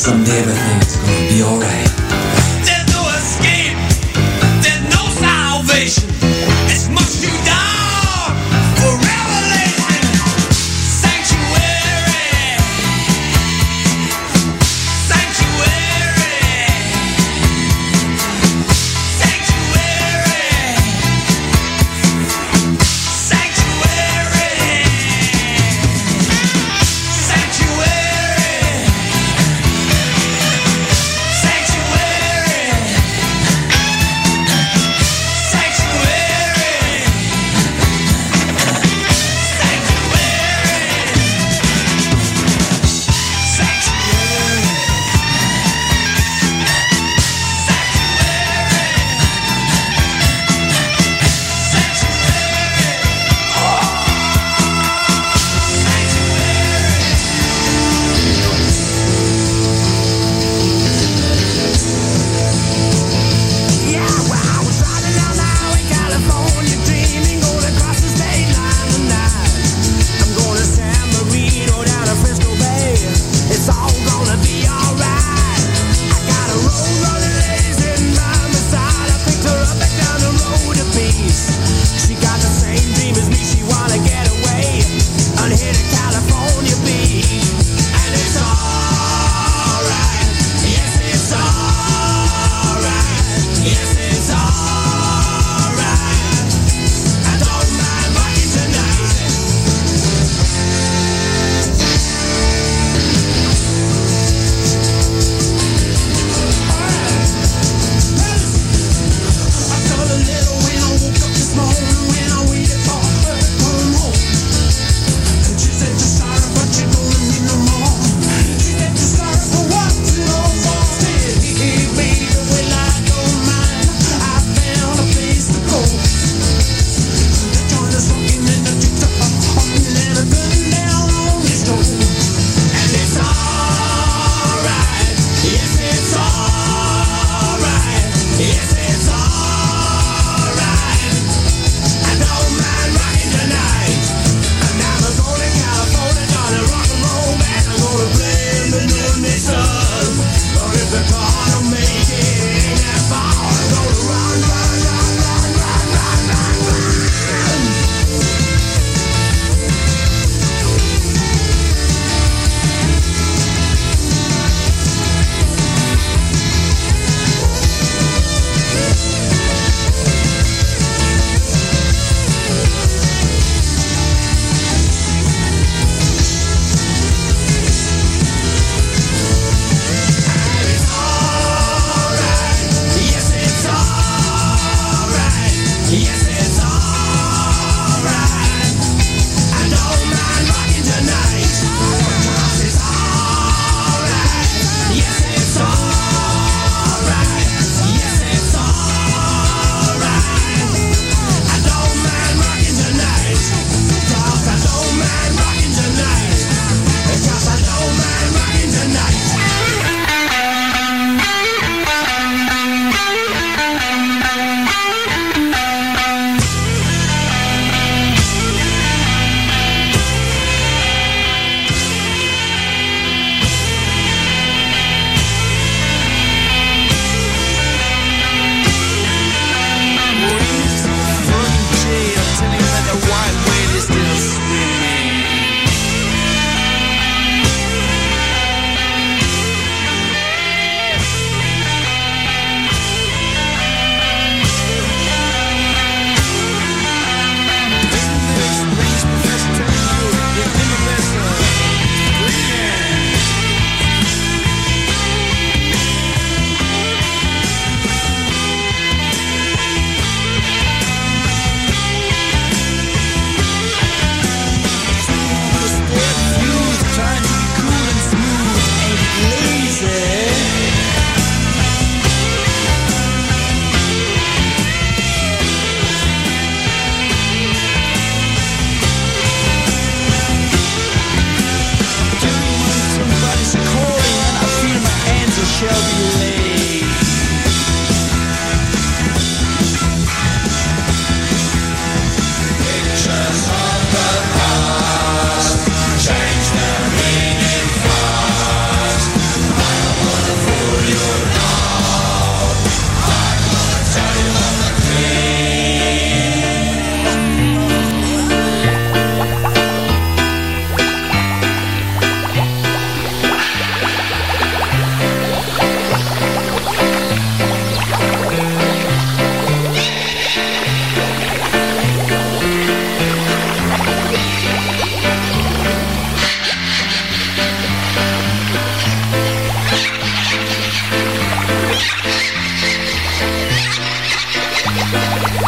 Someday everything's gonna be alright. There's no escape, there's no salvation. It's much too dark for revelation. Sanctuary, sanctuary, sanctuary, sanctuary, sanctuary. Sanctuary,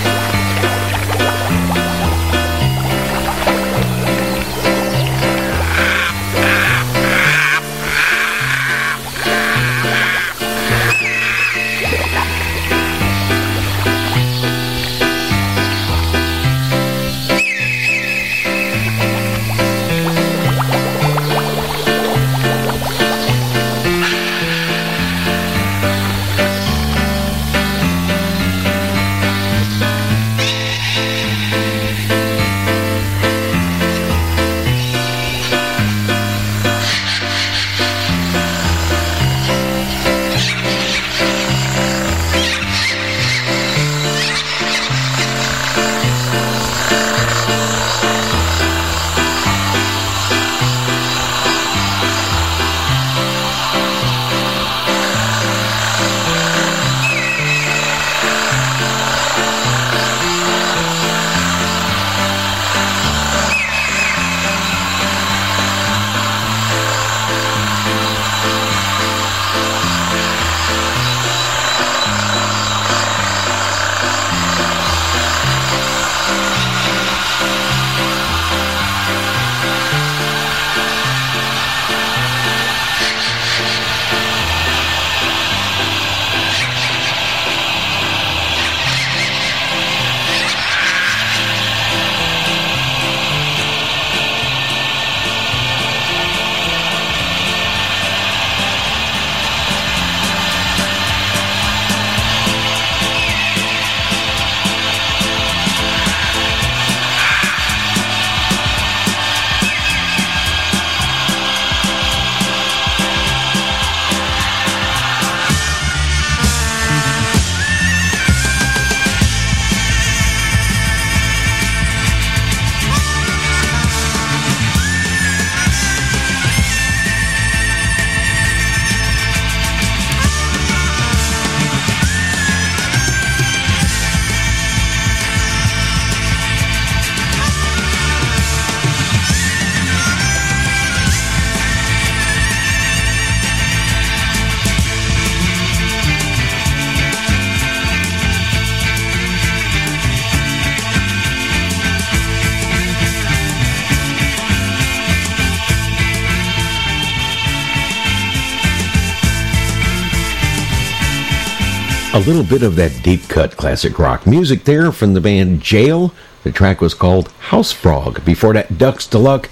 A little bit of that deep cut classic rock music there from the band Jail. The track was called House Frog. Before that, Ducks to Luck,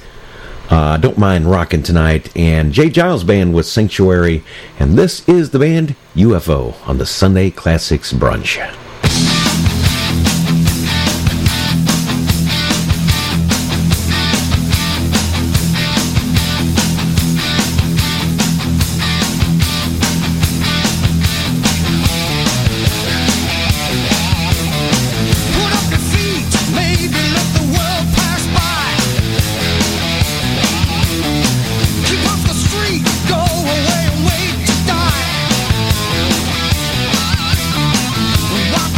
Don't Mind Rockin' Tonight, and Jay Giles Band with Sanctuary. And this is the band UFO on the Sunday Classics Brunch. Why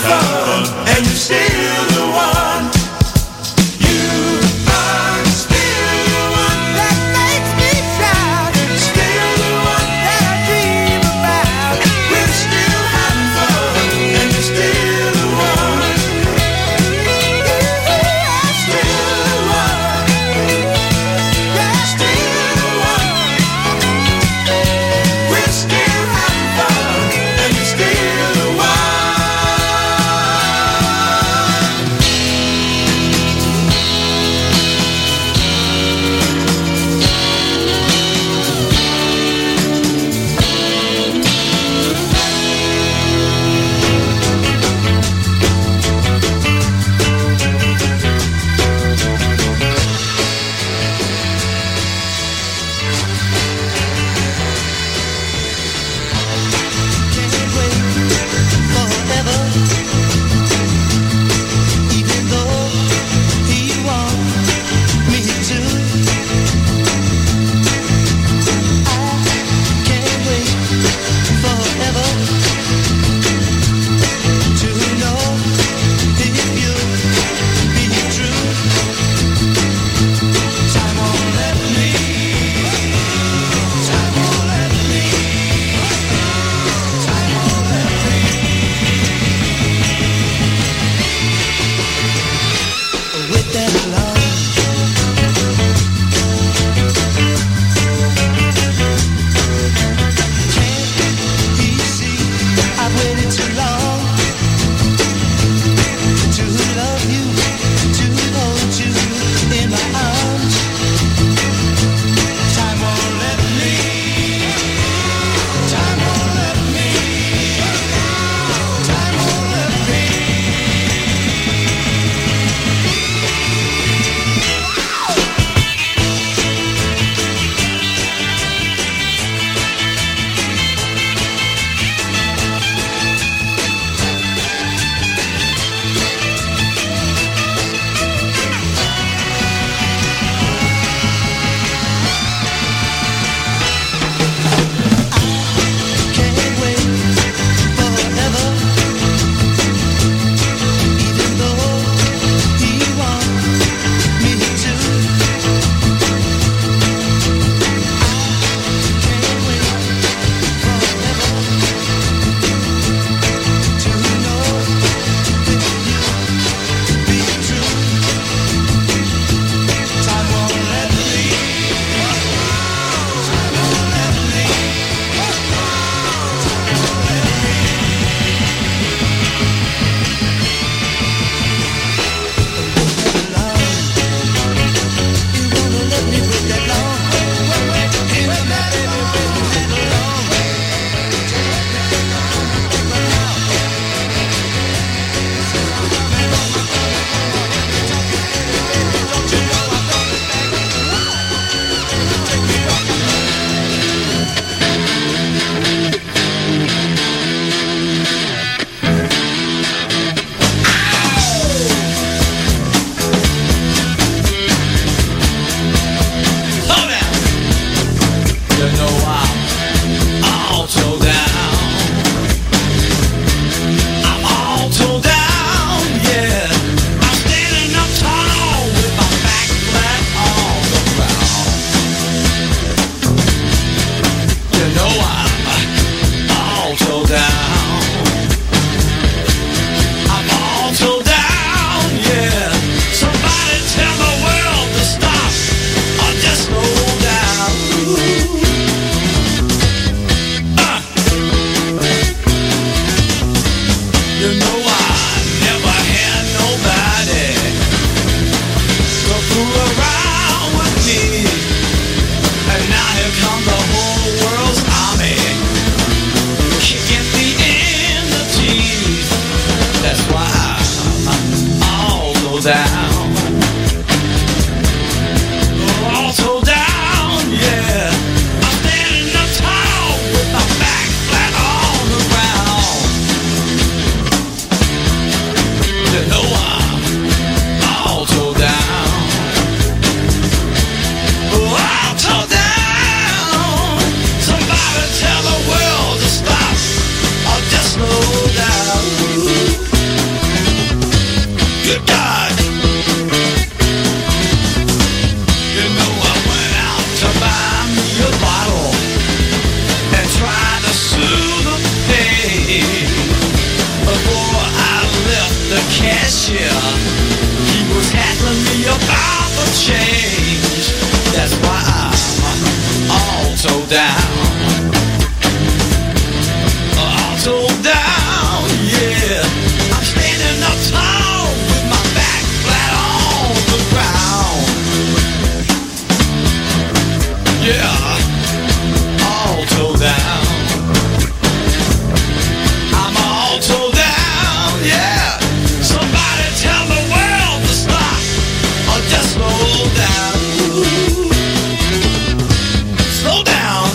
fun, and you're still the one. You are still the one that makes me shout. Still the one that I dream about. We're still having fun, and you're still the one. You are still the one. You're still the one. We're still having fun, and you're still the one. Can't wait forever, even though you want me to. I can't wait forever to know if you'll be true. Time won't let me. Time won't let me. Time won't let me. With that love, can't you see? I've waited too long to love you, to hold you in my arms. Time won't let me. Time won't let me. Time won't let me. Can't wait forever, even though you want me to. Can't wait forever to know if you'll be true. Time won't let me. Time won't let me. You wanna let me break that law? Ain't that baby breaking that law? Don't you know I love it, baby? Take me off. Hold on. You know I'm all told down. I'm all told down, yeah. I'm standing up tall with my back flat on the ground. You know I'm all told down. I'm all told down, yeah. Somebody tell the world to stop or just slow down. You know I never had nobody go fool around with me, and now here come the whole world's army, kicking me in the teeth. That's why I'm all go down. All so down, yeah. I'm standing up tall with my back flat on the ground. You know I'm all so down. All so down. Somebody tell the world to stop or just slow down. Good God. You know I went out to buy me a bottle and try to soothe the pain. Before I left the cashier, he was haggling me about the change. That's why I'm all told down. All told down, yeah. I'm standing up tall with my back flat on the ground. Yeah, all told down. I'm all told down, yeah. Somebody tell the world to stop or just slow down. Slow down.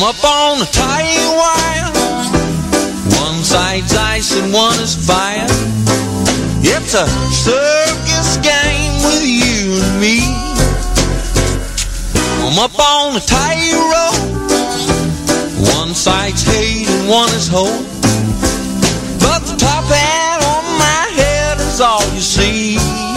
I'm up on the tight wire. One side's ice and one is fire. It's a circus game with you and me. I'm up on the tightrope. One side's hate and one is hope. But the top hat on my head is all you see.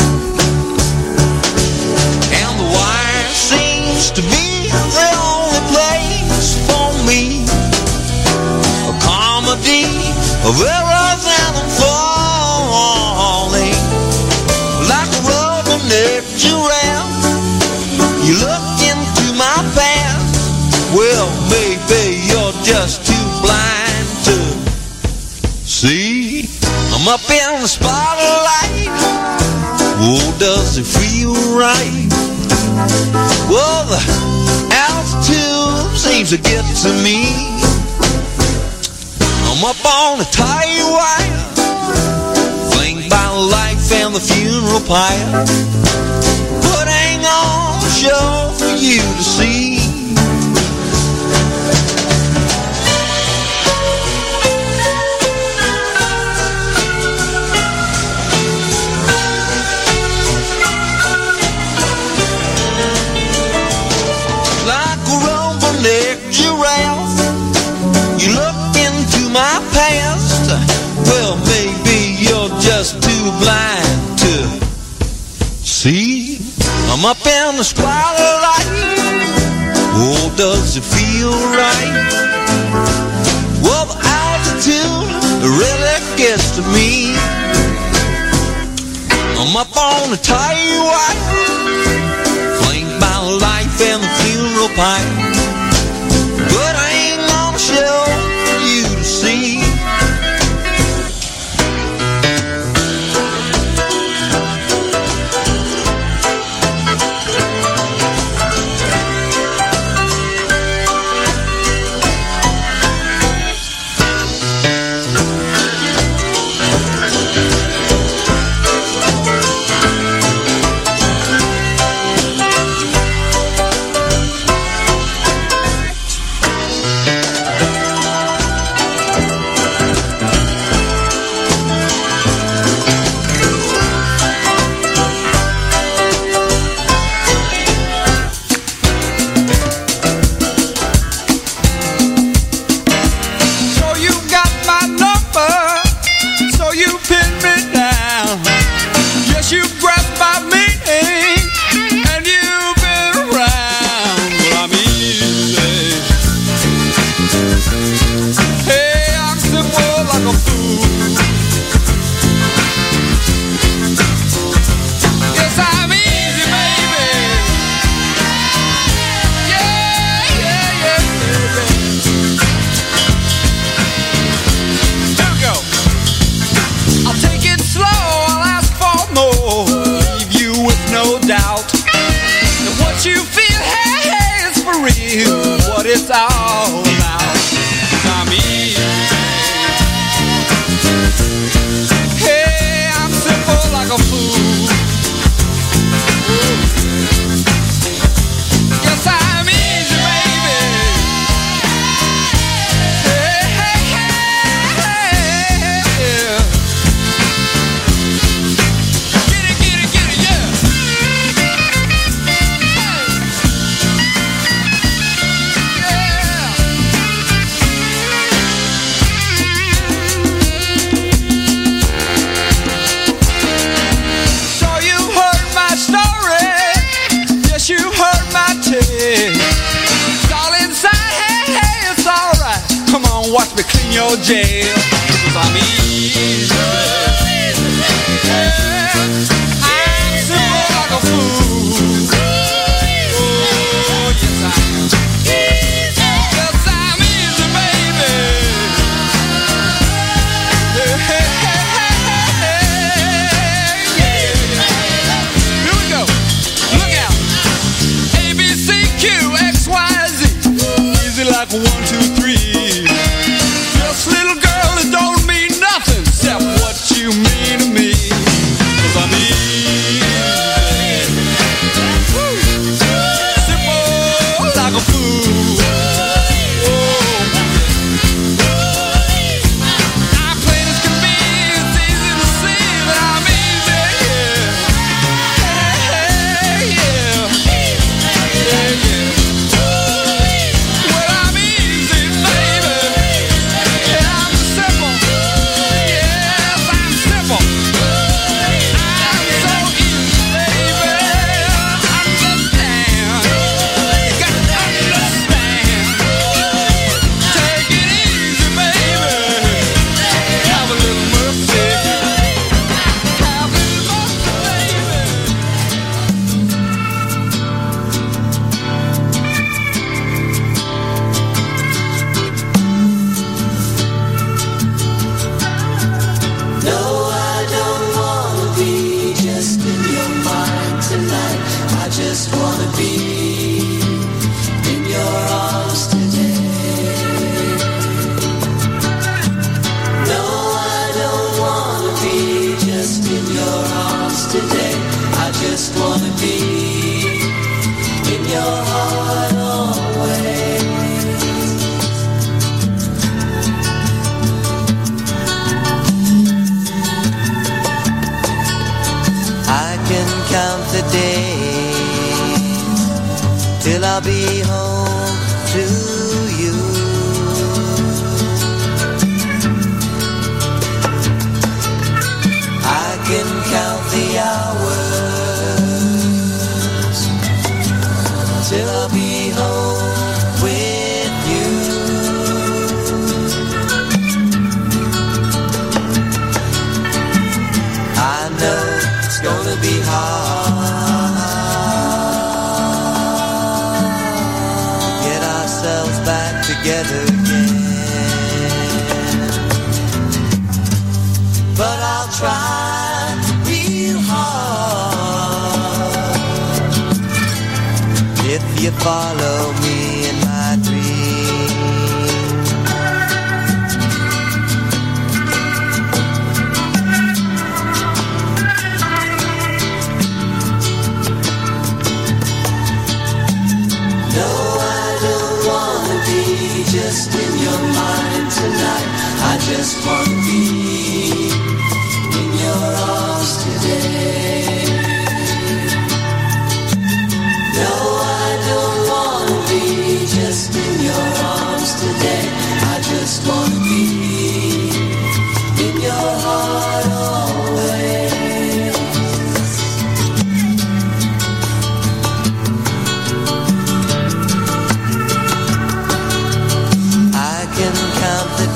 And the wire seems to be the only place for me. A comedy of errors and I'm falling like a rubber-necked giraffe. You look into my past. Well, maybe you're just too blind to see. I'm up in the spotlight. Oh, does it feel right? Well, the altitude seems to get to me. I'm up on the tight wire, flanked by life and the funeral pyre, putting on a show for you to see. Like a rubber-necked giraffe, you look into my past. Well, maybe you're just too blind to see. I'm up in the spotlight. Oh, does it feel right? Well, the altitude really gets to me. I'm up on the tight wire, flanked by life and the funeral pyre, but I ain't gonna show you to see. It's all about. I mean, hey, I'm simple like a fool. Yes, I'm easy, baby. Hey, hey, hey, yeah. Get it, yeah. Watch me clean your jail, 'cause I'm easy. Yeah, I'm simple like a fool. Oh, yes I am. Yes, I'm easy, baby. Hey, hey, hey, hey, yeah. Here we go. Look out. A, B, C, Q, X, Y, Z. Easy like 1, 2, 3. Little girl, it don't mean nothing except what you mean to me. 'Cause I'm easy. Simple like a fool. Oh, you follow me in my dreams? No, I don't wanna be just in your mind tonight. I just wanna be in your arms today. No, I don't wanna be just in your arms today. I just wanna be in your heart always. I can count the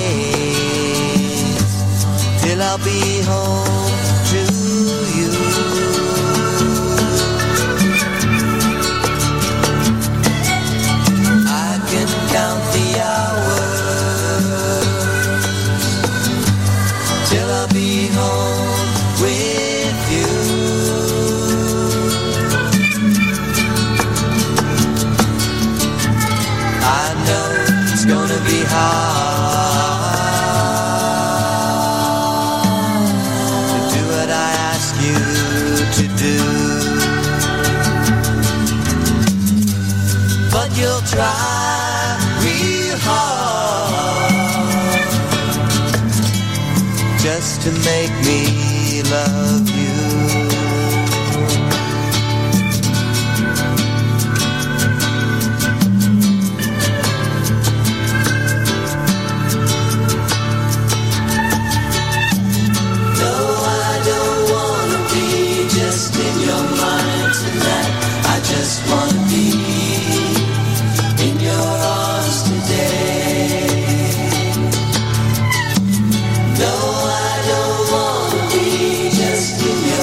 days till I'll be home to you. I can count the hours till I'll be home with you. I know it's gonna be hard to do what I ask you to do, but you'll try real hard just to make me love you. Just wanna be in your arms today. No, I don't wanna be just in your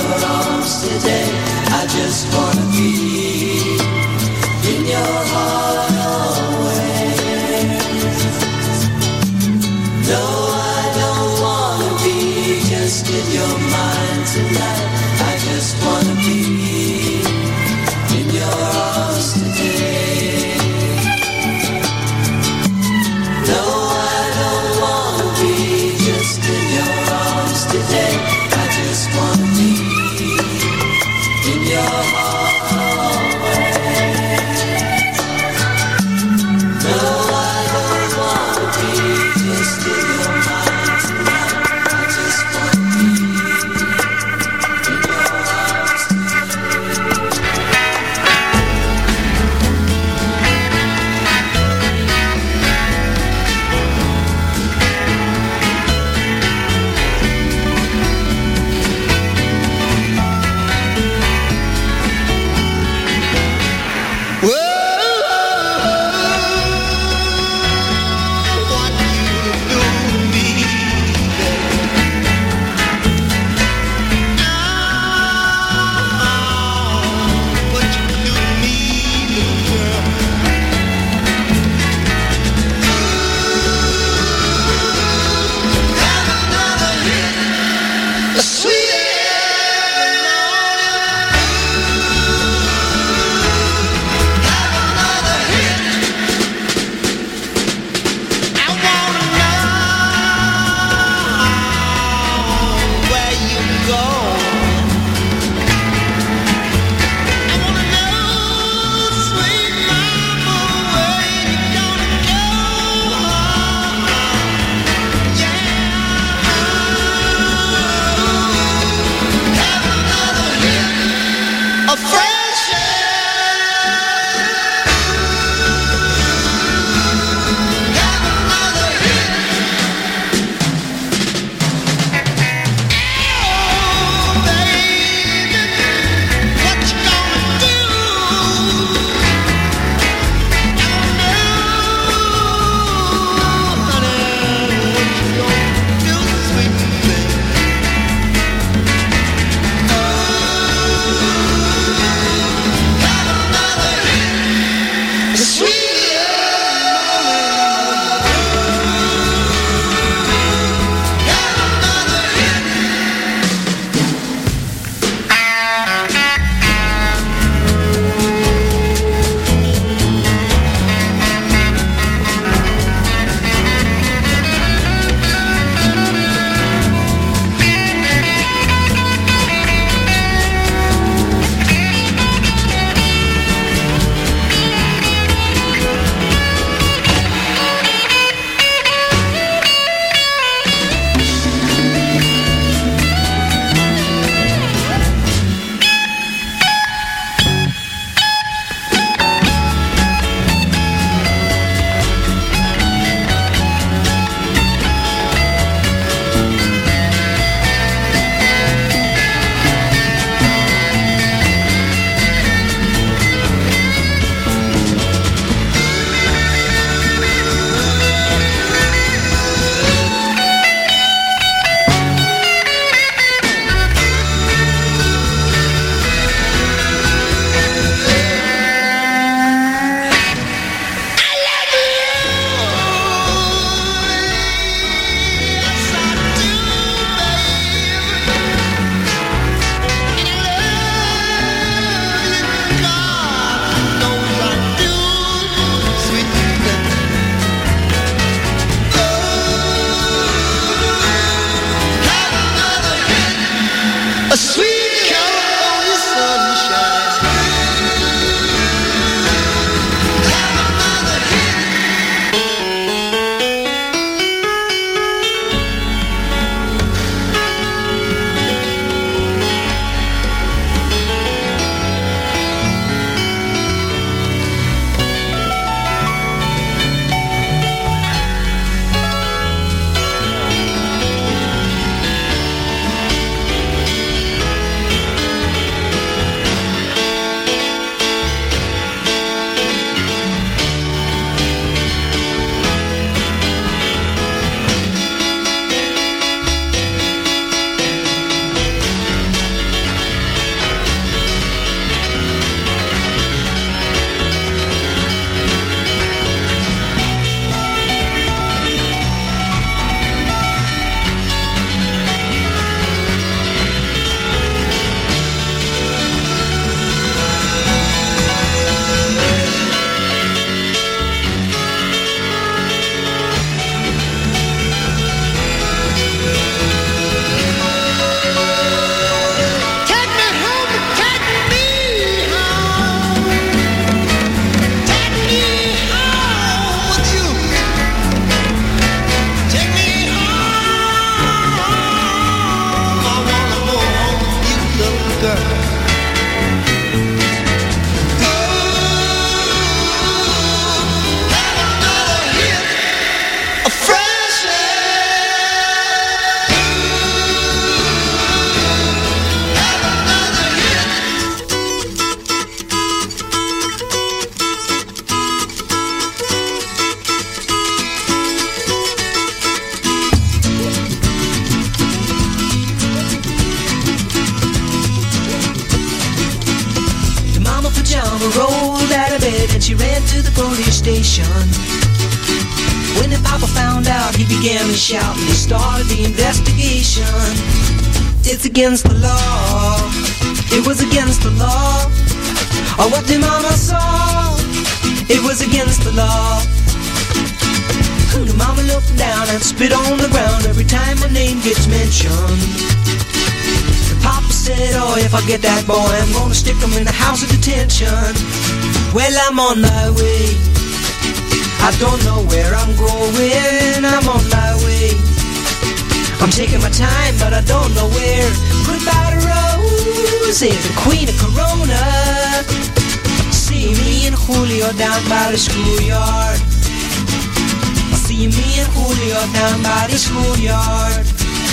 she ran to the police station. When the papa found out, he began to shout, and he started the investigation. It's against the law. It was against the law. Oh, what the mama saw, it was against the law. The mama looked down and spit on the ground every time my name gets mentioned. The papa said, oh, if I get that boy, I'm gonna stick him in the house of detention. Well, I'm on my way. I don't know where I'm going. I'm on my way. I'm taking my time, but I don't know where. Goodbye to Rose, the queen of Corona. See me and Julio down by the schoolyard. See me and Julio down by the schoolyard.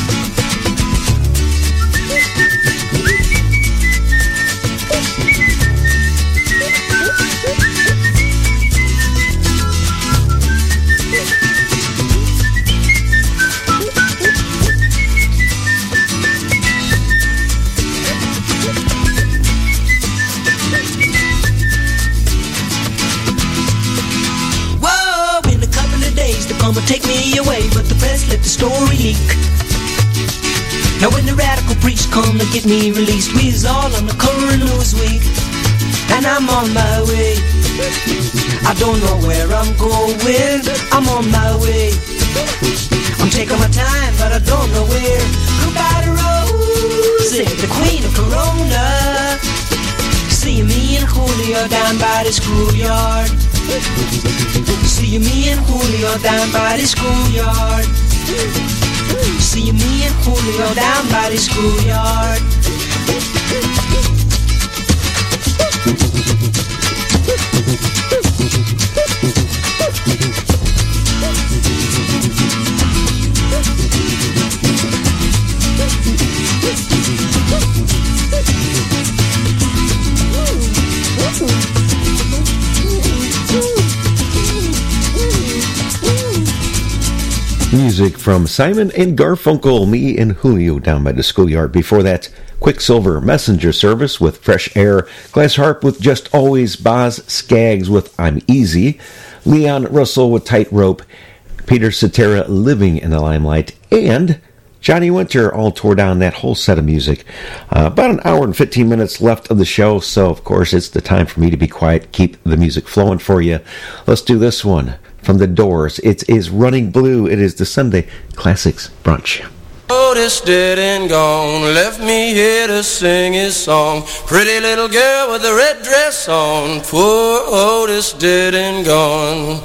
Come take me away, but the press let the story leak. Now when the radical priest come to get me released, we's all on the cover of Newsweek, and I'm on my way. I don't know where I'm going. I'm on my way. I'm taking my time, but I don't know where. Goodbye to Rose, the queen of Corona. See me and Julio down by the schoolyard. See me and Julio down by the schoolyard. See me and Julio down by the schoolyard. Music from Simon and Garfunkel, Me and Julio down by the schoolyard. Before that, Quicksilver Messenger Service with Fresh Air, Glass Harp with Just Always, Boz Skaggs with I'm Easy, Leon Russell with Tightrope, Peter Cetera Living in the Limelight, and Johnny Winter all tore down that whole set of music. About an hour and 15 minutes left of the show, so of course it's the time for me to be quiet, keep the music flowing for you. Let's do this one. From the Doors, it is Running Blue. It is the Sunday Classics Brunch. Otis dead and gone, left me here to sing his song. Pretty little girl with a red dress on, poor Otis dead and gone.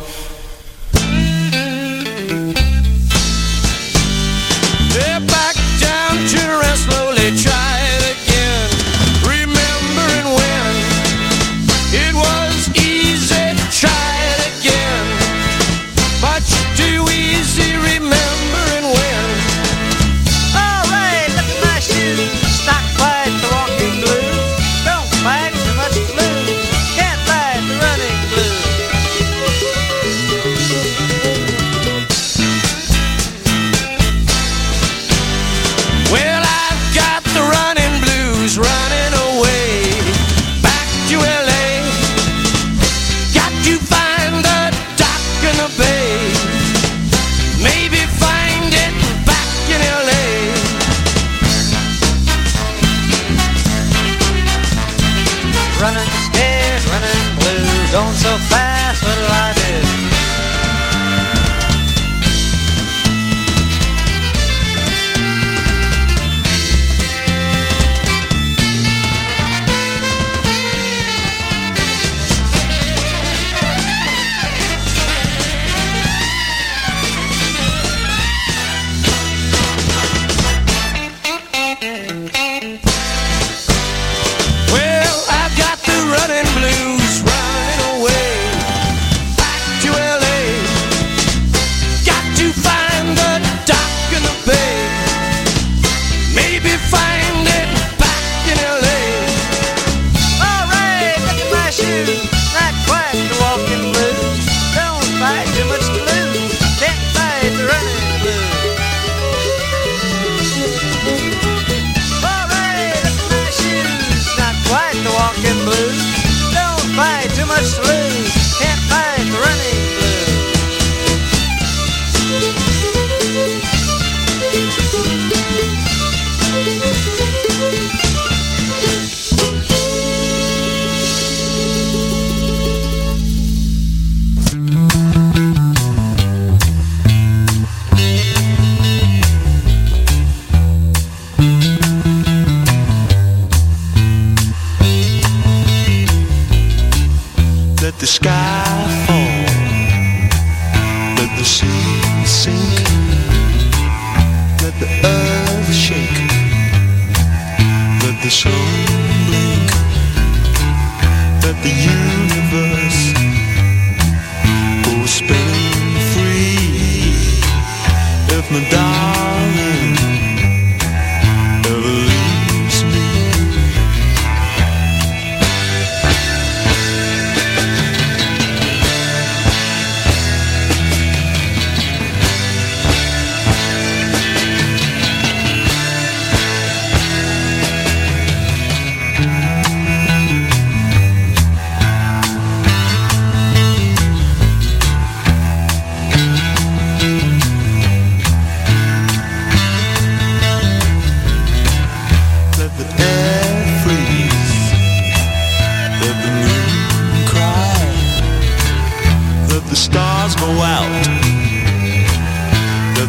They're back down to the rest, slowly try it again. Remembering when it was easy to try it again. Much too easy remembering when. All right, look at my shoes. Not quite the walking blues. Don't fight so much blues. Can't fight the running blues.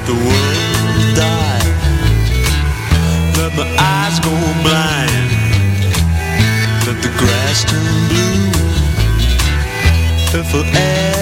the world die. Let my eyes go blind. Let the grass turn blue. If I